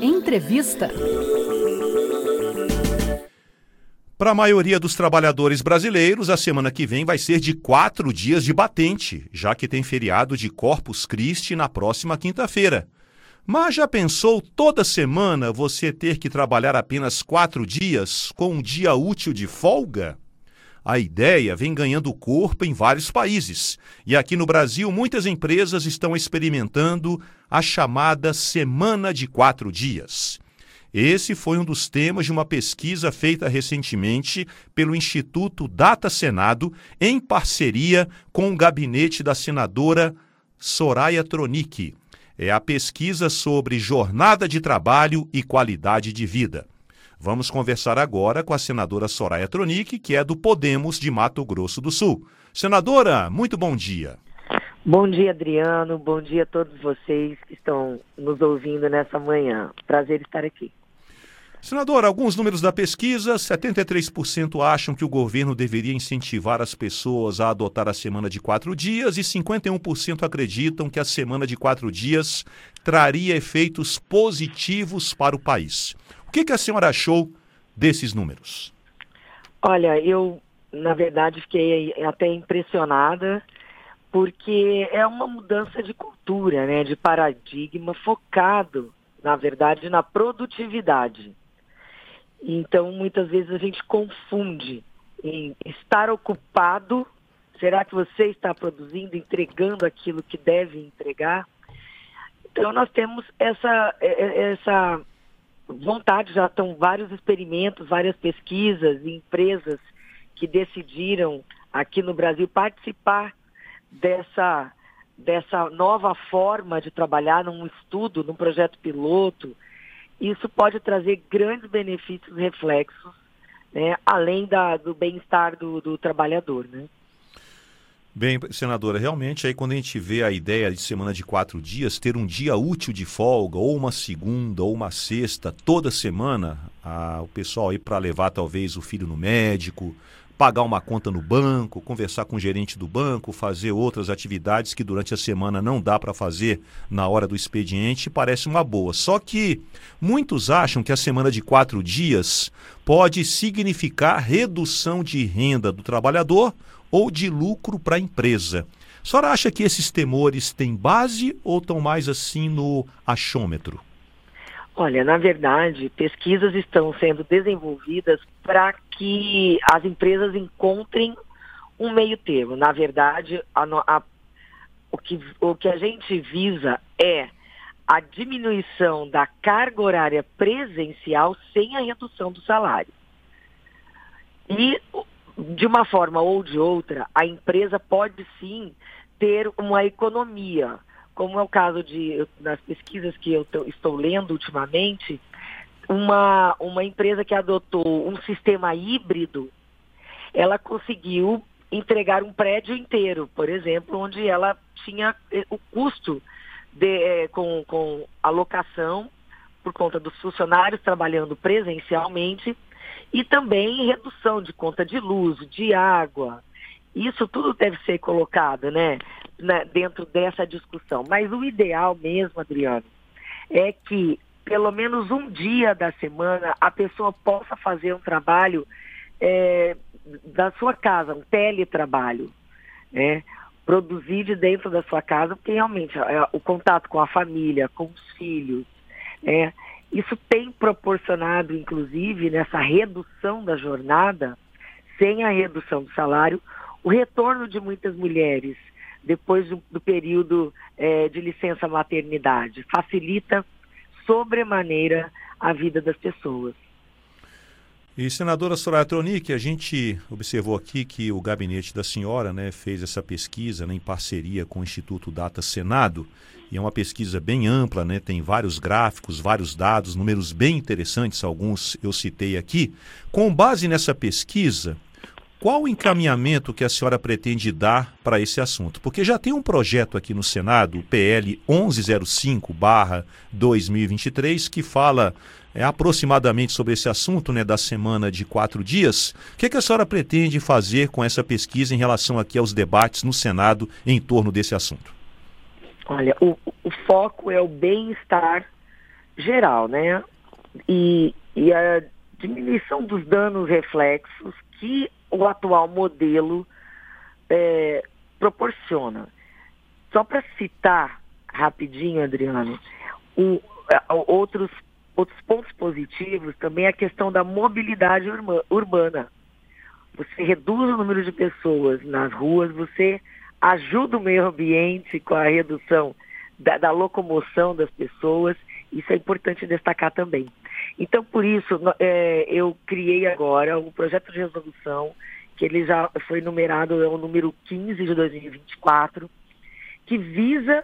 Entrevista. Para a maioria dos trabalhadores brasileiros, a semana que vem vai ser de 4 dias de batente, já que tem feriado de Corpus Christi na próxima quinta-feira. Mas já pensou toda semana você ter que trabalhar apenas 4 dias com um dia útil de folga? A ideia vem ganhando corpo em vários países. E aqui no Brasil, muitas empresas estão experimentando a chamada Semana de 4 dias. Esse foi um dos temas de uma pesquisa feita recentemente pelo Instituto Data Senado, em parceria com o gabinete da senadora Soraya Tronic. É a pesquisa sobre jornada de trabalho e qualidade de vida. Vamos conversar agora com a senadora Soraya Tronic, que é do Podemos de Mato Grosso do Sul. Senadora, muito bom dia. Bom dia, Adriano. Bom dia a todos vocês que estão nos ouvindo nessa manhã. Prazer estar aqui. Senadora, alguns números da pesquisa: 73% acham que o governo deveria incentivar as pessoas a adotar a semana de 4 dias e 51% acreditam que a semana de 4 dias traria efeitos positivos para o país. O que a senhora achou desses números? Olha, eu, na verdade, fiquei até impressionada, porque é uma mudança de cultura, né, de paradigma focado, na verdade, na produtividade. Então, muitas vezes a gente confunde em estar ocupado. Será que você está produzindo, entregando aquilo que deve entregar? Então, nós temos essa vontade, já estão vários experimentos, várias pesquisas e empresas que decidiram aqui no Brasil participar dessa nova forma de trabalhar num estudo, num projeto piloto. Isso pode trazer grandes benefícios reflexos, né, além do bem-estar do trabalhador, né? Bem, senadora, realmente aí quando a gente vê a ideia de semana de 4 dias, ter um dia útil de folga, ou uma segunda, ou uma sexta, toda semana, o pessoal aí para levar talvez o filho no médico, pagar uma conta no banco, conversar com o gerente do banco, fazer outras atividades que durante a semana não dá para fazer na hora do expediente, parece uma boa. Só que muitos acham que a semana de 4 dias pode significar redução de renda do trabalhador ou de lucro para a empresa. A senhora acha que esses temores têm base ou estão mais assim no achômetro? Olha, na verdade, pesquisas estão sendo desenvolvidas para que as empresas encontrem um meio termo. Na verdade, o que a gente visa é a diminuição da carga horária presencial sem a redução do salário. E, de uma forma ou de outra, a empresa pode sim ter uma economia. Como é o caso das pesquisas que eu estou lendo ultimamente, uma empresa que adotou um sistema híbrido, ela conseguiu entregar um prédio inteiro, por exemplo, onde ela tinha o custo com a locação por conta dos funcionários trabalhando presencialmente e também redução de conta de luz, de água. Isso tudo deve ser colocado, né, dentro dessa discussão. Mas o ideal mesmo, Adriano, é que pelo menos um dia da semana a pessoa possa fazer um trabalho da sua casa, um teletrabalho, né? Produzir de dentro da sua casa, porque realmente o contato com a família, com os filhos, isso tem proporcionado, inclusive, nessa redução da jornada, sem a redução do salário, o retorno de muitas mulheres depois do período de licença maternidade. Facilita sobremaneira a vida das pessoas. E, senadora Soraya Tronic, a gente observou aqui que o gabinete da senhora, né, fez essa pesquisa, né, em parceria com o Instituto Data Senado, e é uma pesquisa bem ampla, né, tem vários gráficos, vários dados, números bem interessantes, alguns eu citei aqui. Com base nessa pesquisa, qual o encaminhamento que a senhora pretende dar para esse assunto? Porque já tem um projeto aqui no Senado, o PL 1105/2023, que fala aproximadamente sobre esse assunto, né, da semana de 4 dias. O que a senhora pretende fazer com essa pesquisa em relação aqui aos debates no Senado em torno desse assunto? Olha, o foco é o bem-estar geral, né? E a diminuição dos danos reflexos que o atual modelo proporciona. Só para citar rapidinho, Adriano, outros pontos positivos também é a questão da mobilidade urbana. Você reduz o número de pessoas nas ruas, você ajuda o meio ambiente com a redução da locomoção das pessoas. Isso é importante destacar também. Então, por isso, eu criei agora um projeto de resolução, que ele já foi numerado, é o número 15 de 2024, que visa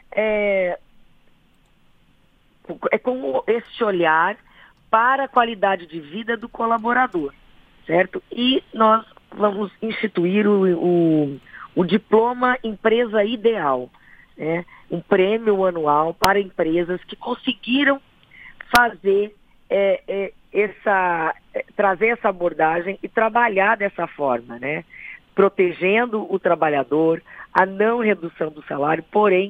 com este olhar para a qualidade de vida do colaborador, certo? E nós vamos instituir o Diploma Empresa Ideal, né? Um prêmio anual para empresas que conseguiram fazer trazer essa abordagem e trabalhar dessa forma, né? Protegendo o trabalhador, a não redução do salário, porém,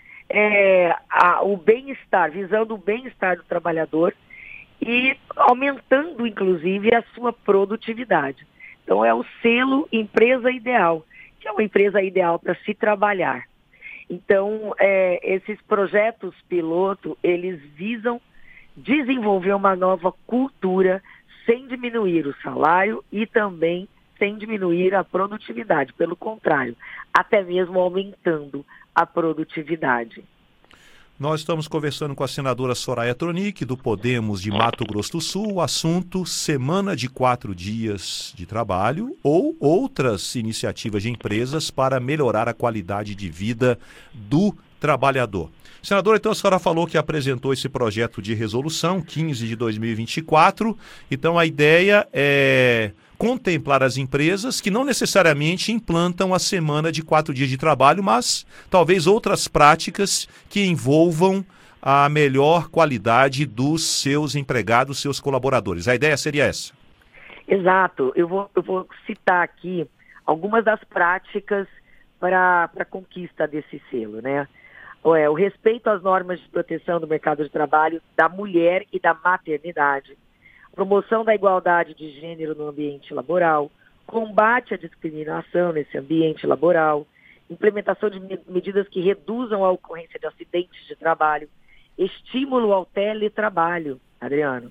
o bem-estar, visando o bem-estar do trabalhador e aumentando, inclusive, a sua produtividade. Então, é o selo Empresa Ideal, que é uma empresa ideal para se trabalhar. Então, esses projetos piloto, eles visam desenvolver uma nova cultura sem diminuir o salário e também sem diminuir a produtividade. Pelo contrário, até mesmo aumentando a produtividade. Nós estamos conversando com a senadora Soraya Tronic, do Podemos de Mato Grosso do Sul, o assunto semana de 4 dias de trabalho ou outras iniciativas de empresas para melhorar a qualidade de vida do trabalhador. Senadora, então a senhora falou que apresentou esse projeto de resolução, 15 de 2024, então a ideia é contemplar as empresas que não necessariamente implantam a semana de 4 dias de trabalho, mas talvez outras práticas que envolvam a melhor qualidade dos seus empregados, seus colaboradores. A ideia seria essa? Exato. Eu vou citar aqui algumas das práticas para a conquista desse selo, né? O respeito às normas de proteção do mercado de trabalho da mulher e da maternidade, promoção da igualdade de gênero no ambiente laboral, combate à discriminação nesse ambiente laboral, implementação de medidas que reduzam a ocorrência de acidentes de trabalho, estímulo ao teletrabalho, Adriano,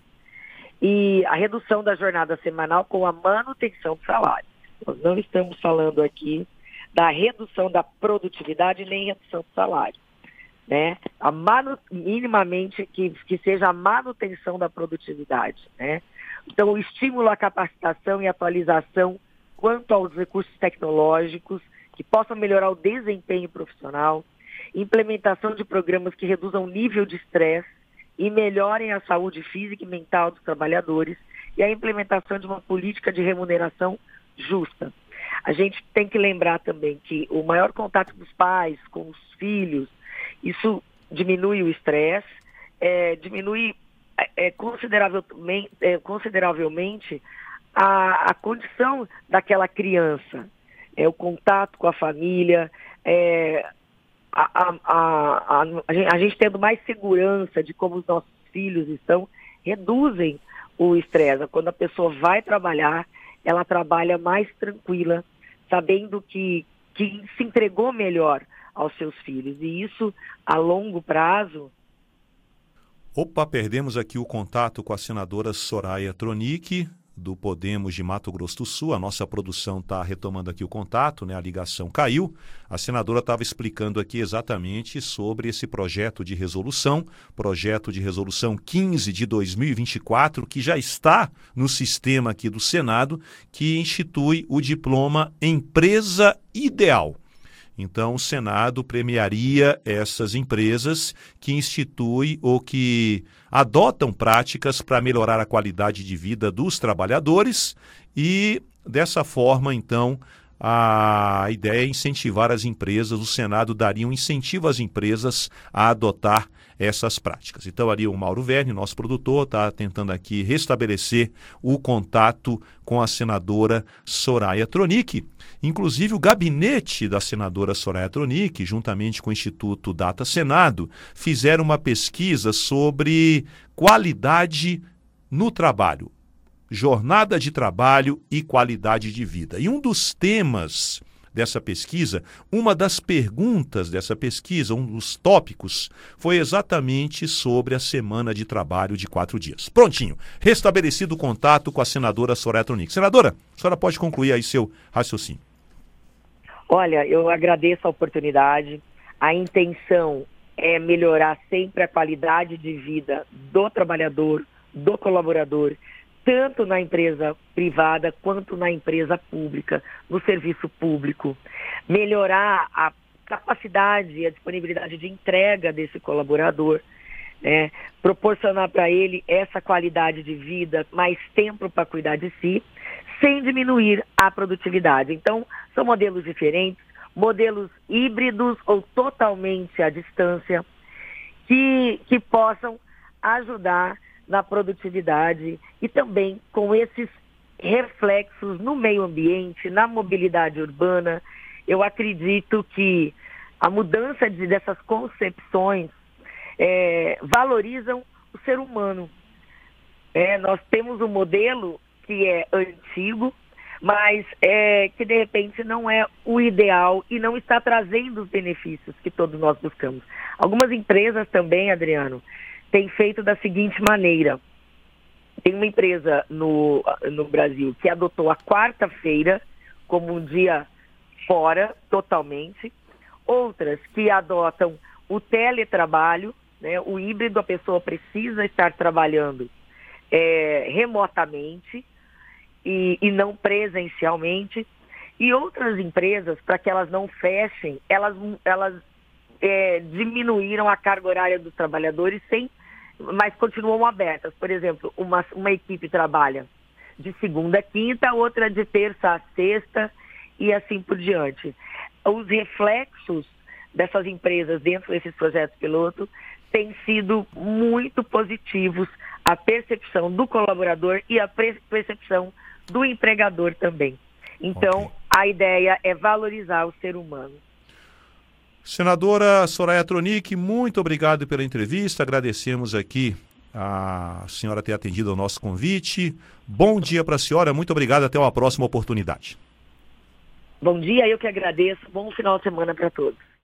e a redução da jornada semanal com a manutenção do salário. Nós não estamos falando aqui da redução da produtividade nem redução do salário, né? Minimamente que seja a manutenção da produtividade, né? Então, o estímulo à capacitação e atualização quanto aos recursos tecnológicos que possam melhorar o desempenho profissional, implementação de programas que reduzam o nível de estresse e melhorem a saúde física e mental dos trabalhadores e a implementação de uma política de remuneração justa. A gente tem que lembrar também que o maior contato dos pais com os filhos, isso diminui o estresse, diminui consideravelmente a condição daquela criança, o contato com a família, a gente tendo mais segurança de como os nossos filhos estão, reduzem o estresse. Quando a pessoa vai trabalhar, ela trabalha mais tranquila, sabendo que se entregou melhor aos seus filhos. E isso, a longo prazo... Opa, perdemos aqui o contato com a senadora Soraya Tronic, do Podemos de Mato Grosso do Sul. A nossa produção está retomando aqui o contato, né? A ligação caiu. A senadora estava explicando aqui exatamente sobre esse projeto de resolução 15 de 2024, que já está no sistema aqui do Senado, que institui o diploma Empresa Ideal. Então, o Senado premiaria essas empresas que instituem ou que adotam práticas para melhorar a qualidade de vida dos trabalhadores e, dessa forma, então, a ideia é incentivar as empresas, o Senado daria um incentivo às empresas a adotar essas práticas. Então ali o Mauro Verne, nosso produtor, está tentando aqui restabelecer o contato com a senadora Soraya Tronic. Inclusive o gabinete da senadora Soraya Tronic, juntamente com o Instituto Data Senado, fizeram uma pesquisa sobre qualidade no trabalho, jornada de trabalho e qualidade de vida. E um dos temas dessa pesquisa, uma das perguntas dessa pesquisa, um dos tópicos, foi exatamente sobre a semana de trabalho de 4 dias. Prontinho, restabelecido o contato com a senadora Soraya Tronic. Senadora, a senhora pode concluir aí seu raciocínio. Olha, eu agradeço a oportunidade. A intenção é melhorar sempre a qualidade de vida do trabalhador, do colaborador, tanto na empresa privada quanto na empresa pública, no serviço público. Melhorar a capacidade e a disponibilidade de entrega desse colaborador, proporcionar para ele essa qualidade de vida, mais tempo para cuidar de si, sem diminuir a produtividade. Então, são modelos diferentes, modelos híbridos ou totalmente à distância, que possam ajudar na produtividade e também com esses reflexos no meio ambiente, na mobilidade urbana. Eu acredito que a mudança dessas concepções valorizam o ser humano. Nós temos um modelo que é antigo, mas que de repente não é o ideal e não está trazendo os benefícios que todos nós buscamos. Algumas empresas também, Adriano, têm feito da seguinte maneira. Tem uma empresa no Brasil que adotou a quarta-feira como um dia fora, totalmente. Outras que adotam o teletrabalho, o híbrido, a pessoa precisa estar trabalhando remotamente e não presencialmente. E outras empresas, para que elas não fechem, elas diminuíram a carga horária dos trabalhadores, mas continuam abertas. Por exemplo, uma equipe trabalha de segunda a quinta, outra de terça a sexta e assim por diante. Os reflexos dessas empresas dentro desses projetos piloto têm sido muito positivos, a percepção do colaborador e a percepção do empregador também. Então, A ideia é valorizar o ser humano. Senadora Soraya Tronic, muito obrigado pela entrevista. Agradecemos aqui a senhora ter atendido ao nosso convite. Bom dia para a senhora, muito obrigado. Até uma próxima oportunidade. Bom dia, eu que agradeço. Bom final de semana para todos.